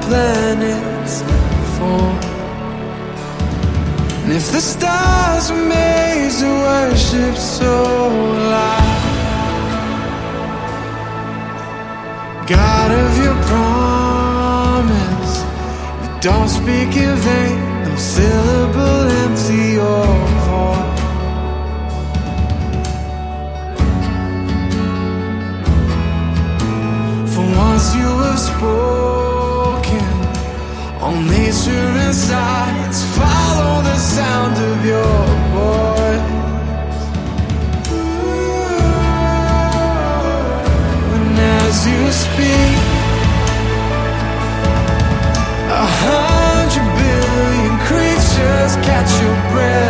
planets form. And if the stars were made to worship so loud, God of your promise, you don't speak in vain, no syllable empty or void. For once you have spoken, all nature and science follow the sound of your voice. And as you speak, 100 billion creatures catch your breath.